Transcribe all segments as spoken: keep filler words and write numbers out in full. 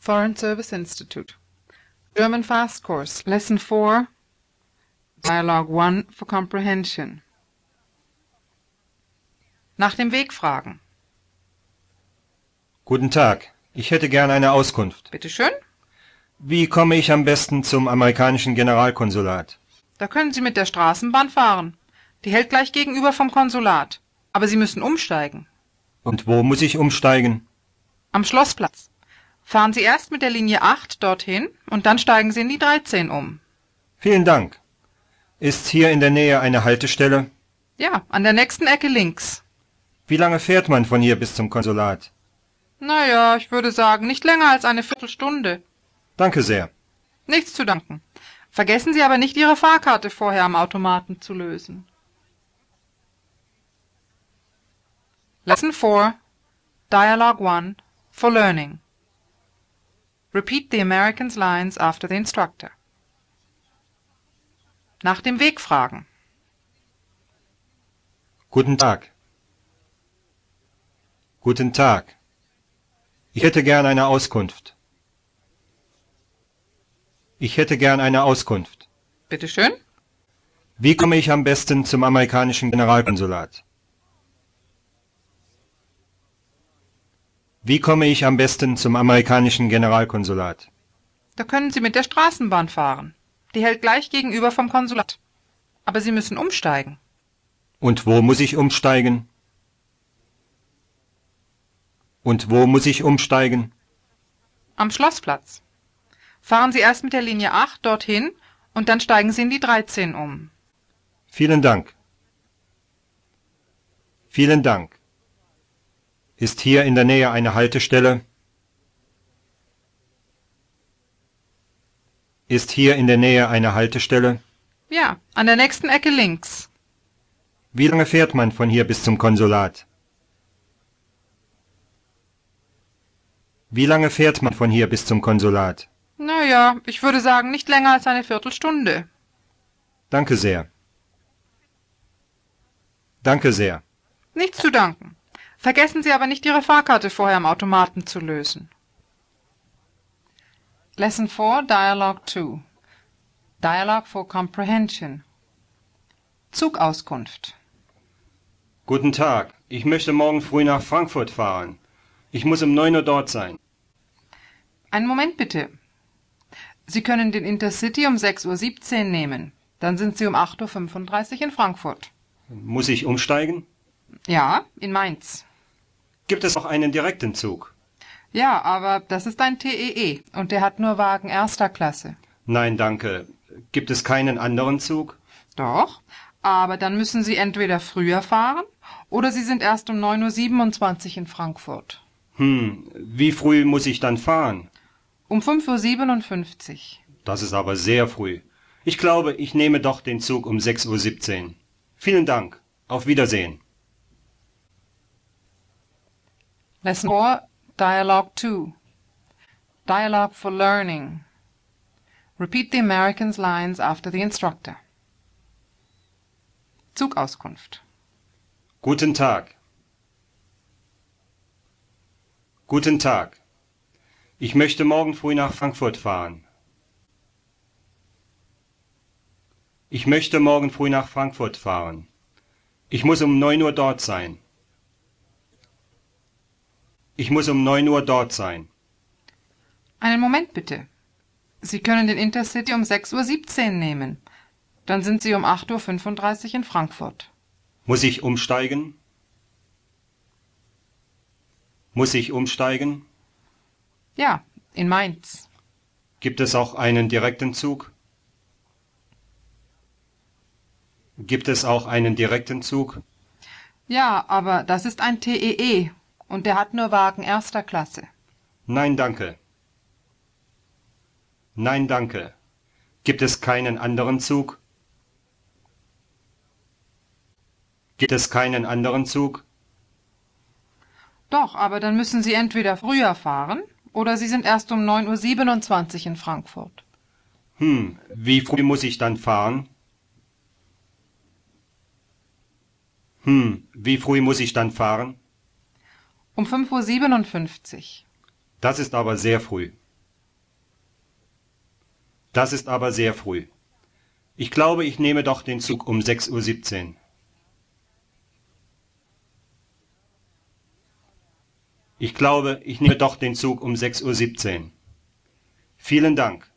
Foreign Service Institute. German Fast Course, Lesson four, Dialogue one for Comprehension. Nach dem Weg fragen. Guten Tag, ich hätte gern eine Auskunft. Bitte schön. Wie komme ich am besten zum amerikanischen Generalkonsulat? Da können Sie mit der Straßenbahn fahren. Die hält gleich gegenüber vom Konsulat. Aber Sie müssen umsteigen. Und wo muss ich umsteigen? Am Schlossplatz. Fahren Sie erst mit der Linie acht dorthin und dann steigen Sie in die dreizehn um. Vielen Dank. Ist hier in der Nähe eine Haltestelle? Ja, an der nächsten Ecke links. Wie lange fährt man von hier bis zum Konsulat? Na ja, ich würde sagen, nicht länger als eine Viertelstunde. Danke sehr. Nichts zu danken. Vergessen Sie aber nicht, Ihre Fahrkarte vorher am Automaten zu lösen. Lesson four, Dialogue one for Learning. Repeat the American's lines after the instructor. Nach dem Weg fragen. Guten Tag. Guten Tag. Ich hätte gern eine Auskunft. Ich hätte gern eine Auskunft. Bitte schön. Wie komme ich am besten zum amerikanischen Generalkonsulat? Wie komme ich am besten zum amerikanischen Generalkonsulat? Da können Sie mit der Straßenbahn fahren. Die hält gleich gegenüber vom Konsulat. Aber Sie müssen umsteigen. Und wo muss ich umsteigen? Und wo muss ich umsteigen? Am Schlossplatz. Fahren Sie erst mit der Linie acht dorthin und dann steigen Sie in die dreizehn um. Vielen Dank. Vielen Dank. Ist hier in der Nähe eine Haltestelle? Ist hier in der Nähe eine Haltestelle? Ja, an der nächsten Ecke links. Wie lange fährt man von hier bis zum Konsulat? Wie lange fährt man von hier bis zum Konsulat? Na ja, ich würde sagen, nicht länger als eine Viertelstunde. Danke sehr. Danke sehr. Nichts zu danken. Vergessen Sie aber nicht, Ihre Fahrkarte vorher am Automaten zu lösen. Lesson four, Dialogue two. Dialogue for Comprehension. Zugauskunft. Guten Tag, ich möchte morgen früh nach Frankfurt fahren. Ich muss um neun Uhr dort sein. Einen Moment bitte. Sie können den Intercity um sechs Uhr siebzehn nehmen. Dann sind Sie um acht Uhr fünfunddreißig in Frankfurt. Muss ich umsteigen? Ja, in Mainz. Gibt es auch einen direkten Zug? Ja, aber das ist ein T E E und der hat nur Wagen erster Klasse. Nein, danke. Gibt es keinen anderen Zug? Doch, aber dann müssen Sie entweder früher fahren oder Sie sind erst um neun Uhr siebenundzwanzig in Frankfurt. Hm, wie früh muss ich dann fahren? Um fünf Uhr siebenundfünfzig. Das ist aber sehr früh. Ich glaube, ich nehme doch den Zug um sechs Uhr siebzehn. Vielen Dank. Auf Wiedersehen. Lesson four, Dialogue two. Dialogue for Learning. Repeat the American's lines after the instructor. Zugauskunft. Guten Tag. Guten Tag. Ich möchte morgen früh nach Frankfurt fahren. Ich möchte morgen früh nach Frankfurt fahren. Ich muss um neun Uhr dort sein. Ich muss um neun Uhr dort sein. Einen Moment bitte. Sie können den Intercity um sechs Uhr siebzehn nehmen. Dann sind Sie um acht Uhr fünfunddreißig in Frankfurt. Muss ich umsteigen? Muss ich umsteigen? Ja, in Mainz. Gibt es auch einen direkten Zug? Gibt es auch einen direkten Zug? Ja, aber das ist ein T E E und der hat nur Wagen erster Klasse. Nein, danke. Nein, danke. Gibt es keinen anderen Zug? Gibt es keinen anderen Zug? Doch, aber dann müssen Sie entweder früher fahren oder Sie sind erst um neun Uhr siebenundzwanzig in Frankfurt. Hm, wie früh muss ich dann fahren? Hm, wie früh muss ich dann fahren? Um fünf Uhr siebenundfünfzig. Das ist aber sehr früh. Das ist aber sehr früh. Ich glaube, ich nehme doch den Zug um sechs Uhr siebzehn. Ich glaube, ich nehme doch den Zug um sechs Uhr siebzehn. Vielen Dank.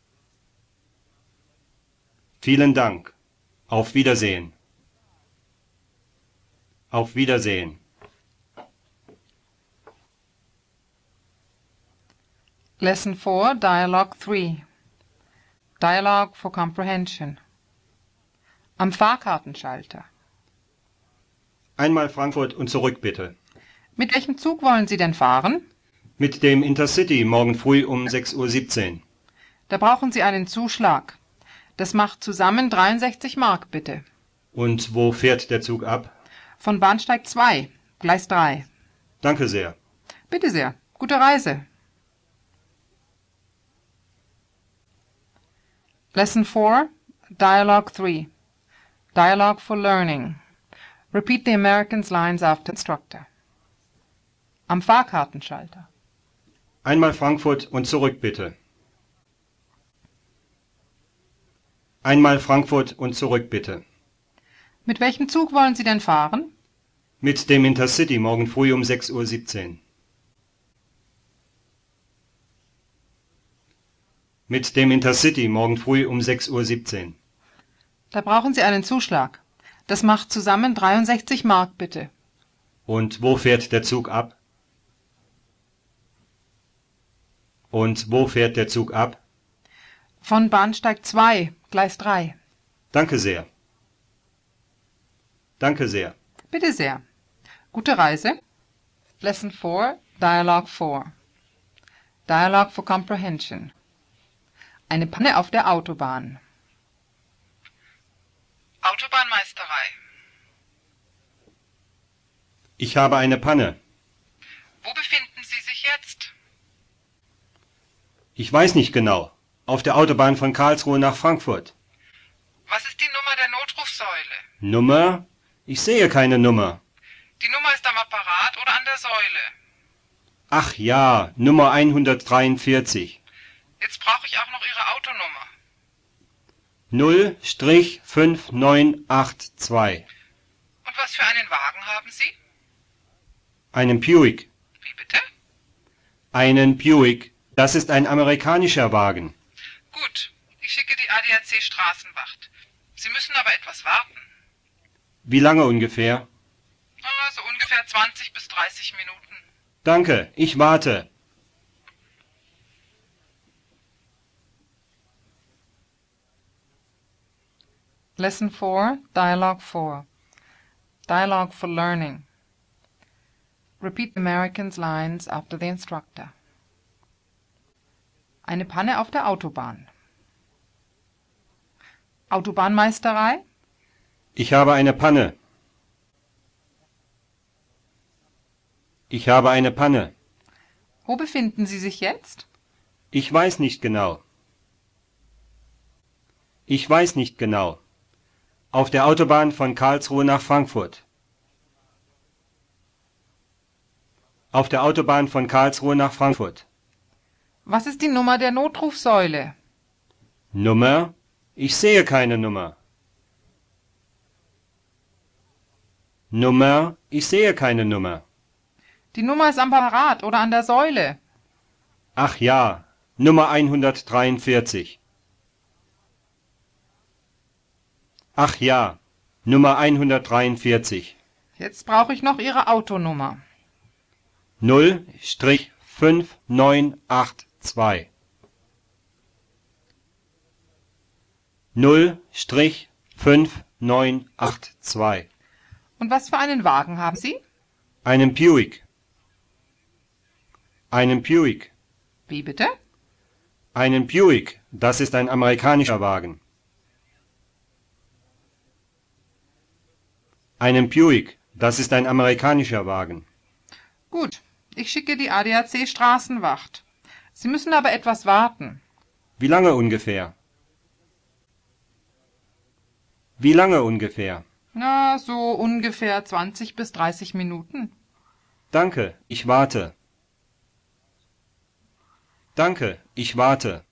Vielen Dank. Auf Wiedersehen. Auf Wiedersehen. Lesson four, Dialogue three. Dialogue for Comprehension. Am Fahrkartenschalter. Einmal Frankfurt und zurück, bitte. Mit welchem Zug wollen Sie denn fahren? Mit dem Intercity morgen früh um sechs Uhr siebzehn. Da brauchen Sie einen Zuschlag. Das macht zusammen dreiundsechzig Mark, bitte. Und wo fährt der Zug ab? Von Bahnsteig zwei, Gleis drei. Danke sehr. Bitte sehr. Gute Reise. Lesson four, Dialogue three. Dialogue for Learning. Repeat the American's lines after instructor. Am Fahrkartenschalter. Einmal Frankfurt und zurück, bitte. Einmal Frankfurt und zurück, bitte. Mit welchem Zug wollen Sie denn fahren? Mit dem Intercity morgen früh um sechs Uhr siebzehn. Mit dem Intercity morgen früh um sechs Uhr siebzehn. Da brauchen Sie einen Zuschlag. Das macht zusammen dreiundsechzig Mark, bitte. Und wo fährt der Zug ab? Und wo fährt der Zug ab? Von Bahnsteig zwei, Gleis drei. Danke sehr. Danke sehr. Bitte sehr. Gute Reise. Lesson four, Dialogue four. Dialogue for Comprehension. Eine Panne auf der Autobahn. Autobahnmeisterei. Ich habe eine Panne. Wo befinden Sie sich jetzt? Ich weiß nicht genau. Auf der Autobahn von Karlsruhe nach Frankfurt. Was ist die Nummer der Notrufsäule? Nummer? Ich sehe keine Nummer. Die Nummer ist am Apparat oder an der Säule? Ach ja, Nummer hundertdreiundvierzig. Jetzt brauche ich auch noch Ihre Autonummer. null fünf neun acht zwei. Und was für einen Wagen haben Sie? Einen Buick. Wie bitte? Einen Buick. Das ist ein amerikanischer Wagen. Gut, ich schicke die A D A C Straßenwacht. Sie müssen aber etwas warten. Wie lange ungefähr? Ah, so ungefähr zwanzig bis dreißig Minuten. Danke, ich warte. Lesson four, Dialogue four. Dialogue for Learning. Repeat the American's lines after the instructor. Eine Panne auf der Autobahn. Autobahnmeisterei? Ich habe eine Panne. Ich habe eine Panne. Wo befinden Sie sich jetzt? Ich weiß nicht genau. Ich weiß nicht genau. Auf der Autobahn von Karlsruhe nach Frankfurt. Auf der Autobahn von Karlsruhe nach Frankfurt. Was ist die Nummer der Notrufsäule? Nummer? Ich sehe keine Nummer. Nummer? Ich sehe keine Nummer. Die Nummer ist am Apparat oder an der Säule. Ach ja, Nummer hundertdreiundvierzig. Ach ja, Nummer hundertdreiundvierzig. Jetzt brauche ich noch Ihre Autonummer. null fünf neun acht zwei. null fünf neun acht zwei. Und was für einen Wagen haben Sie? Einen Buick. Einen Buick. Wie bitte? Einen Buick. Das ist ein amerikanischer Wagen. Einen Buick. Das ist ein amerikanischer Wagen. Gut, ich schicke die A D A C Straßenwacht. Sie müssen aber etwas warten. Wie lange ungefähr? Wie lange ungefähr? Na, so ungefähr zwanzig bis dreißig Minuten. Danke, ich warte. Danke, ich warte.